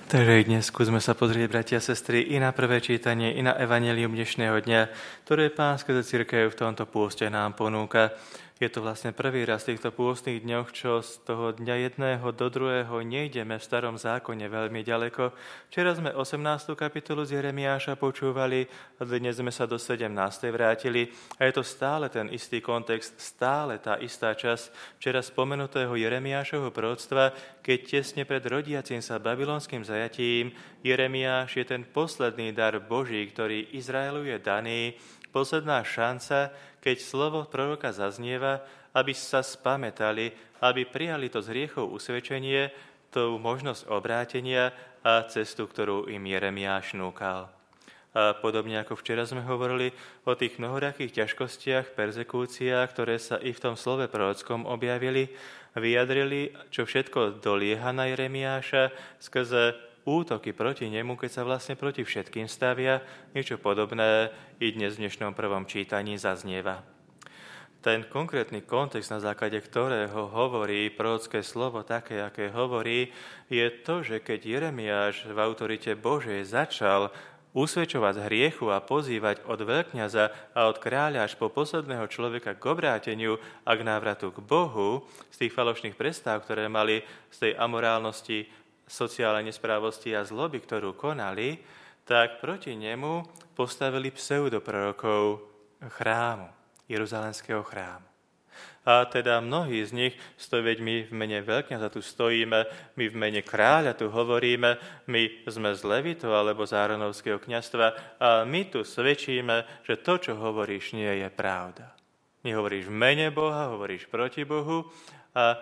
Takže aj dnes skúsme sa pozrieť, bratia a sestry, i na prvé čítanie, i na evanjelium dnešného dňa, ktoré Pán skrze cirkev v tomto pôste nám ponúka. Je to vlastne prvý raz v týchto pôstnych dňoch, čo z toho dňa jedného do druhého nejdeme v starom zákone veľmi ďaleko. Včera sme 18. kapitolu z Jeremiáša počúvali a dnes sme sa do 17. vrátili. A je to stále ten istý kontext, stále tá istá časť včera spomenutého Jeremiášovho proroctva, keď tesne pred rodiacim sa babylonským zajatím Jeremiáš je ten posledný dar Boží, ktorý Izraelu je daný, posledná šanca, keď slovo proroka zaznieva, aby sa spamätali, aby prijali to z hriechov usvedčenie, tú možnosť obrátenia a cestu, ktorú im Jeremiáš núkal. A podobne ako včera sme hovorili o tých mnohorakých ťažkostiach, perzekúciách, ktoré sa i v tom slove prorockom objavili, vyjadrili, čo všetko dolieha na Jeremiáša skrze útoky proti nemu, keď sa vlastne proti všetkým stavia, niečo podobné i dnes v dnešnom prvom čítaní zaznieva. Ten konkrétny kontext, na základe ktorého hovorí prorocké slovo také, aké hovorí, je to, že keď Jeremiáš v autorite Božej začal usvedčovať z hriechu a pozývať od veľkňaza a od kráľa až po posledného človeka k obráteniu a k návratu k Bohu z tých falošných prestáv, ktoré mali z tej amorálnosti, sociálnej nesprávosti a zloby, ktorú konali, tak proti nemu postavili pseudoprorokov chrámu, Jeruzalemského chrámu. A teda mnohí z nich, veď my v mene veľkňaza tu stojíme, my v mene kráľa tu hovoríme, my sme z Levitov alebo z Áronovského kňazstva a my tu svedčíme, že to, čo hovoríš, nie je pravda. Nehovoríš v mene Boha, hovoríš proti Bohu a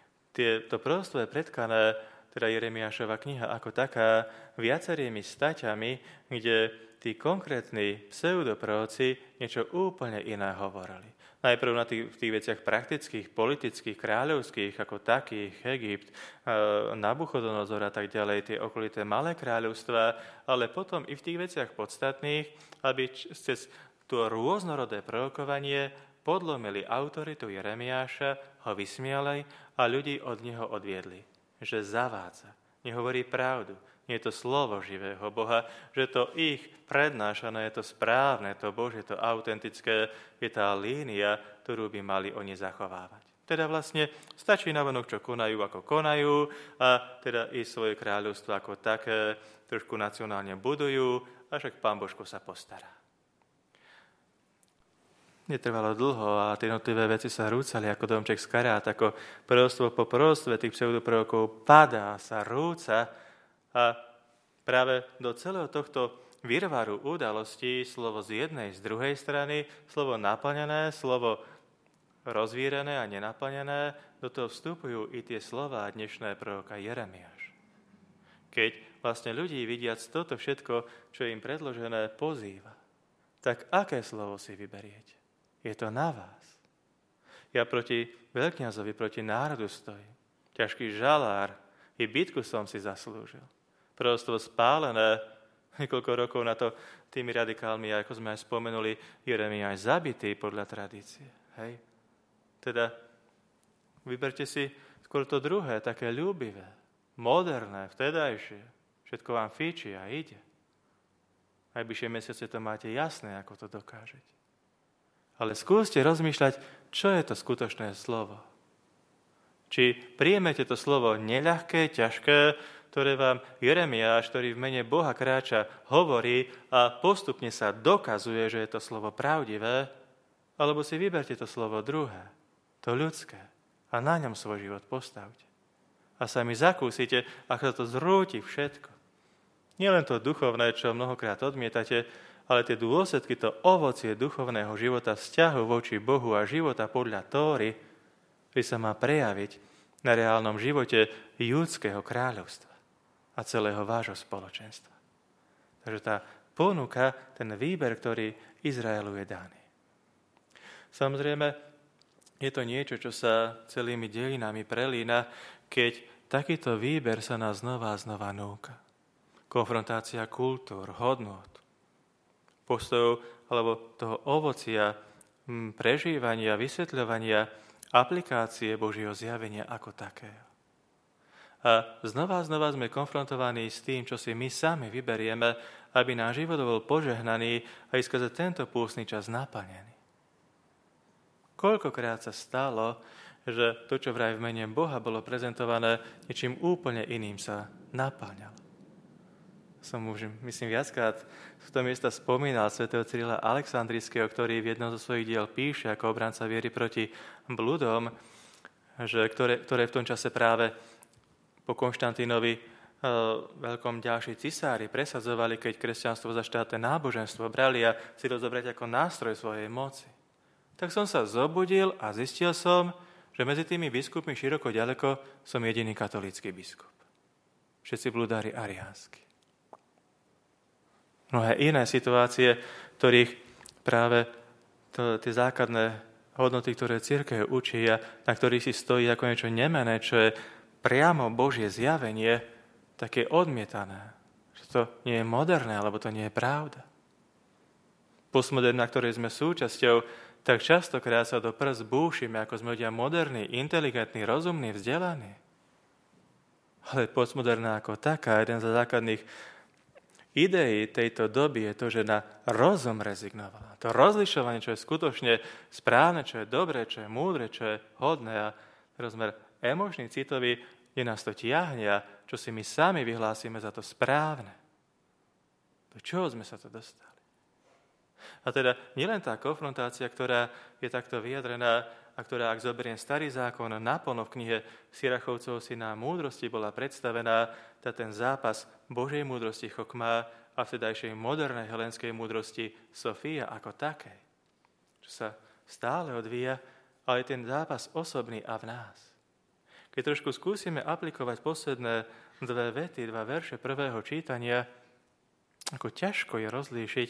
to proroctvo je predkané, teda Jeremiášova kniha ako taká, viacerými staťami, kde tí konkrétni pseudoproroci niečo úplne iné hovorili. Najprv v tých veciach praktických, politických, kráľovských, ako takých, Egypt, Nabuchodonozor a tak ďalej, tie okolité malé kráľovstvá, ale potom i v tých veciach podstatných, aby cez to rôznorodé prorokovanie podlomili autoritu Jeremiáša, ho vysmiali a ľudí od neho odviedli. Že zavádza, nehovorí pravdu, nie je to slovo živého Boha, že to ich prednášané, je to správne, to Božie, to autentické, je tá línia, ktorú by mali oni zachovávať. Teda vlastne stačí navonok, čo konajú, ako konajú a teda i svoje kráľovstvo ako také trošku nacionálne budujú a však Pán Božko sa postará. Netrvalo dlho a tie jednotlivé veci sa rúcali ako domček z karát, ako proroctvo po proroctve tých pseudoprorokov padá, sa rúca a práve do celého tohto virvaru udalostí slovo z jednej, z druhej strany, slovo naplnené, slovo rozvírené a nenaplnené, do toho vstupujú i tie slová dnešné proroka Jeremiáš. Keď vlastne ľudí vidiac toto všetko, čo je im predložené, pozýva, tak aké slovo si vyberiete? Je to na vás. Ja proti veľkňazovi, proti národu stojím. Ťažký žalár, i bitku som si zaslúžil. Proroctvo spálené, niekoľko rokov na to tými radikálmi, ako sme aj spomenuli, Jeremiáš zabitý podľa tradície. Hej? Teda vyberte si skôr to druhé, také ľúbivé, moderné, vtedajšie. Všetko vám fíči a ide. Najbližšie mesiace to máte jasné, ako to dokážete. Ale skúste rozmýšľať, čo je to skutočné slovo. Či prijmete to slovo neľahké, ťažké, ktoré vám Jeremiáš, ktorý v mene Boha kráča, hovorí a postupne sa dokazuje, že je to slovo pravdivé, alebo si vyberte to slovo druhé, to ľudské, a na ňom svoj život postavte. A sami zakúsite, ako sa to zrúti všetko. Nielen to duchovné, čo mnohokrát odmietate, ale tie dôsledky, to ovocie duchovného života, vzťahu voči Bohu a života podľa Tóry, ktorý sa má prejaviť na reálnom živote judského kráľovstva a celého vášho spoločenstva. Takže tá ponuka, ten výber, ktorý Izraelu je daný. Samozrejme, je to niečo, čo sa celými dejinami prelína, keď takýto výber sa nás znova a znova núka. Konfrontácia kultúr, hodnôt, postojov alebo toho ovocia, prežívania, vysvetľovania, aplikácie Božieho zjavenia ako takého. A znova sme konfrontovaní s tým, čo si my sami vyberieme, aby náš život bol požehnaný a i skrze tento pústny čas naplnený. Koľkokrát sa stalo, že to, čo vraj v mene Boha bolo prezentované, niečím úplne iným sa naplňalo. Som už, myslím, viackrát v tom miesta spomínal svätého Cyrila Alexandrijského, ktorý v jednom zo svojich diel píše ako obranca viery proti bludom, ktoré v tom čase práve po Konštantínovi veľkom ďalší cisári presadzovali, keď kresťanstvo za štátne náboženstvo brali a si to zobrať ako nástroj svojej moci. Tak som sa zobudil a zistil som, že medzi tými biskupmi široko ďaleko som jediný katolícky biskup. Všetci bludári ariánsky. Mnohé iné situácie, ktorých práve tie základné hodnoty, ktoré cirkev učí a na ktorých si stojí ako niečo nemené, čo je priamo Božie zjavenie, tak je odmietané. Že to nie je moderné, alebo to nie je pravda. Postmoderná, ktorej sme súčasťou, tak častokrát sa do prst búšime, ako sme ľudia moderní, inteligentní, rozumní, vzdelaní. Ale postmoderná ako taká, jeden z základných ideí tejto doby je to, že na rozum rezignovala. To rozlišovanie, čo je skutočne správne, čo je dobré, čo je múdre, čo je hodné a rozmer emočný, citový, kde nás to tiahne a čo si my sami vyhlásime za to správne. Do čoho sme sa to dostali? A teda nielen tá konfrontácia, ktorá je takto vyjadrená a ktorá, ak zoberiem Starý zákon, naplno v knihe Sirachovcov syna múdrosti bola predstavená, ten zápas Božej múdrosti Chokmá a vtedajšej modernej helenskej múdrosti Sofia ako takej, čo sa stále odvíja, ale ten zápas osobný a v nás. Keď trošku skúsime aplikovať posledné 2 vety, 2 verše prvého čítania, ako ťažko je rozlíšiť,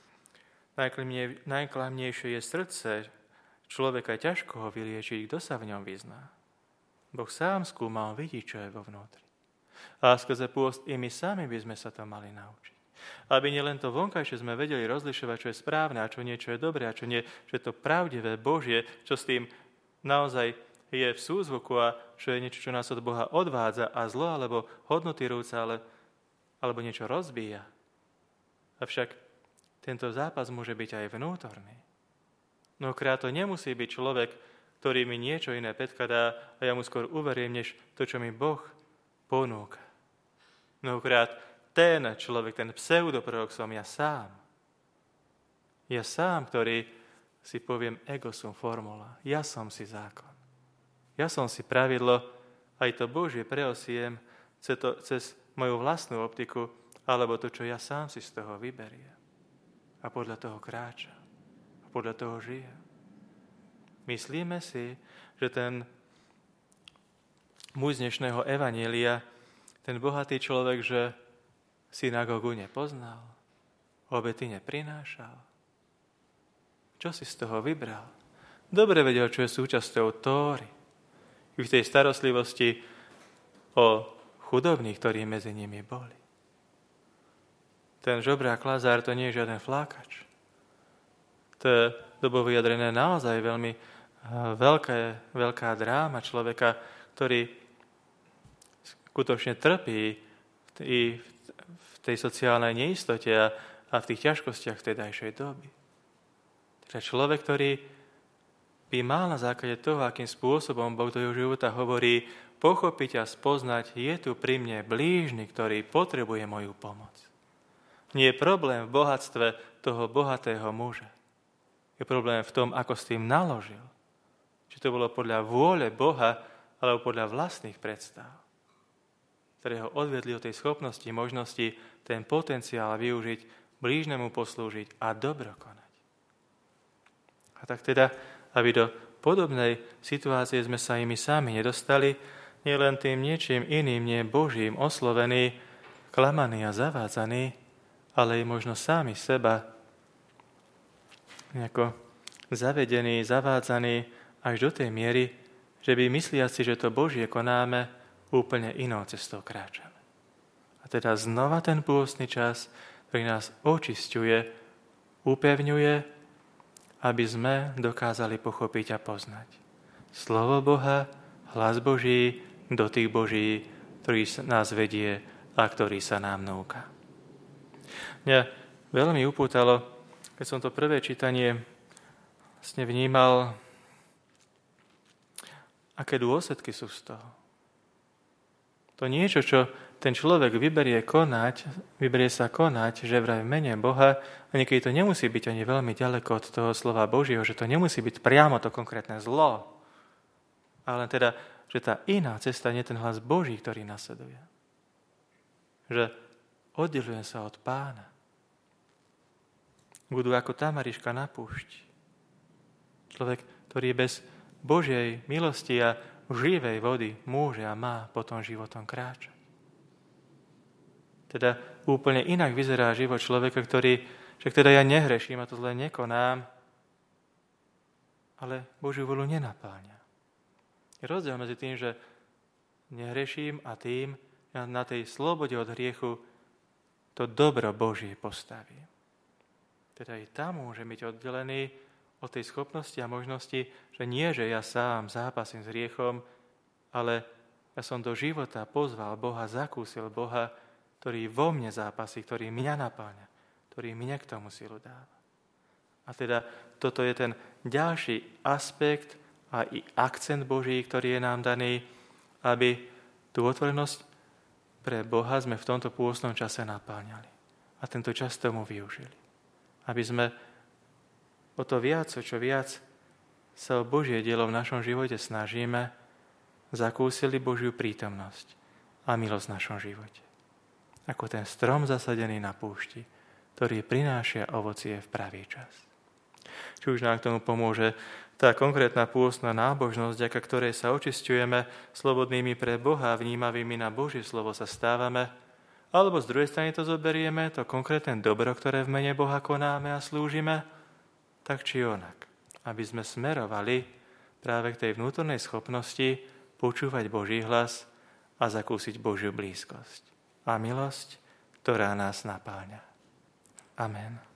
najklamnejšie je srdce človeka, ťažko ho vyliečiť, kto sa v ňom vyzná. Boh sám skúma, on vidí, čo je vo vnútri. A skrze pôst i my sami by sme sa to mali naučiť. Aby nielen to vonkajšie sme vedeli rozlišovať, čo je správne a čo niečo je dobré a čo nie, že je to pravdivé, Božie, čo s tým naozaj je v súzvuku a čo je niečo, čo nás od Boha odvádza a zlo alebo hodnoty rúca, alebo niečo rozbíja. Avšak tento zápas môže byť aj vnútorný. Mnohokrát to nemusí byť človek, ktorý mi niečo iné predkladá a ja mu skôr uverím, než to, čo mi Boh ponúka. Mnohokrát ten človek, ten pseudoprorok som ja sám. Ja sám, ktorý si poviem ego sum formula. Ja som si zákon. Ja som si pravidlo, aj to Božie preosiem cez moju vlastnú optiku, alebo to, čo ja sám si z toho vyberiem. A podľa toho kráčam. A podľa toho žijem. Myslíme si, že ten muž z dnešného evanjelia, ten bohatý človek, že synagógu nepoznal, obety neprinášal. Čo si z toho vybral? Dobre vedel, čo je súčasťou Tóry. I v tej starostlivosti o chudobných, ktorí medzi nimi boli. Ten žobrák Lazár to nie je žiaden flákač. To je dobo vyjadrené naozaj veľmi veľká dráma človeka, ktorý skutočne trpí i v tej sociálnej neistote a v tých ťažkostiach vtedajšej doby. Teda človek, ktorý by mal na základe toho, akým spôsobom Boh do jeho života hovorí, pochopiť a spoznať, je tu pri mne blížny, ktorý potrebuje moju pomoc. Nie je problém v bohatstve toho bohatého muža. Je problém v tom, ako s tým naložil. Či to bolo podľa vôle Boha, alebo podľa vlastných predstav, ktoré ho odvedli od tej schopnosti, možnosti, ten potenciál využiť, blížnemu poslúžiť a dobro konať. A tak teda, aby do podobnej situácie sme sa imi sami nedostali, nielen tým niečím iným, nie Božím oslovení, klamaní a zavádzaní, ale i možno sami seba nejako zavedení, zavádzaní až do tej miery, že by mysliaci, že to Božie konáme, úplne inou cestou kráčame. A teda znova ten pôstny čas, ktorý nás očisťuje, upevňuje, aby sme dokázali pochopiť a poznať slovo Boha, hlas Boží, dotyk Boží, ktorý nás vedie a ktorý sa nám núka. Mňa veľmi upútalo, keď som to prvé čítanie vlastne vnímal, aké dôsledky sú z toho. To niečo, čo ten človek vyberie sa konať, že vraj v mene Boha, a niekedy to nemusí byť ani veľmi ďaleko od toho slova Božieho, že to nemusí byť priamo to konkrétne zlo, ale teda, že tá iná cesta nie je ten hlas Boží, ktorý nasleduje. Že oddelujem sa od Pána. Budú ako tamariška na púšti. Človek, ktorý bez Božej milosti a živej vody môže a má potom životom kráčať. Teda úplne inak vyzerá život človeka, ktorý, že teda ja nehreším a to zle nekonám, ale Božiu volu nenapáňa. Je rozdiel medzi tým, že nehreším a tým, že na tej slobode od hriechu to dobro Božie postavím. Teda i tam môže byť oddelený od tej schopnosti a možnosti, že nie, že ja sám zápasím s hriechom, ale ja som do života pozval Boha, zakúsil Boha, ktorý vo mne zápasí, ktorý mňa napáňa, ktorý mne k tomu silu dáva. A teda toto je ten ďalší aspekt a i akcent Boží, ktorý je nám daný, aby tú otvorenosť pre Boha sme v tomto pôstnom čase napáňali. A tento čas tomu využili. Aby sme o to viac, čo viac sa o Božie dielo v našom živote snažíme, zakúsili Božiu prítomnosť a milosť v našom živote. Ako ten strom zasadený na púšti, ktorý prináša ovocie v pravý čas. Či už nám k tomu pomôže tá konkrétna pôstna nábožnosť, vďaka ktorej sa očisťujeme, slobodnými pre Boha, vnímavými na Božie slovo sa stávame, alebo z druhej strany to zoberieme, to konkrétne dobro, ktoré v mene Boha konáme a slúžime, tak či onak, aby sme smerovali práve k tej vnútornej schopnosti počúvať Boží hlas a zakúsiť Božiu blízkosť a milosť, ktorá nás napáňa. Amen.